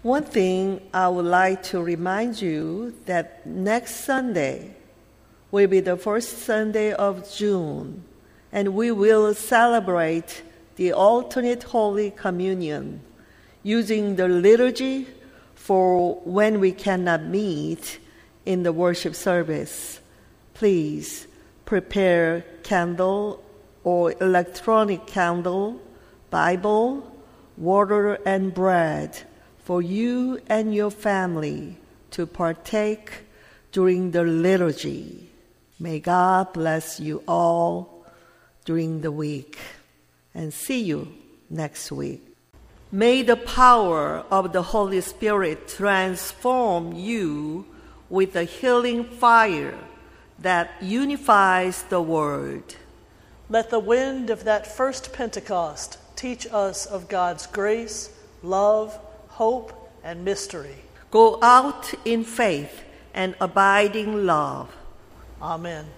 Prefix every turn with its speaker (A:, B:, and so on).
A: One thing I would like to remind you that next Sunday will be the first Sunday of June, and we will celebrate the alternate Holy Communion using the liturgy for when we cannot meet in the worship service. Please prepare candle or electronic candle, Bible, water, and bread for you and your family to partake during the liturgy. May God bless you all during the week, and see you next week. May the power of the Holy Spirit transform you with a healing fire that unifies the world.
B: Let the wind of that first Pentecost teach us of God's grace, love, hope, and mystery.
A: Go out in faith and abiding love.
B: Amen.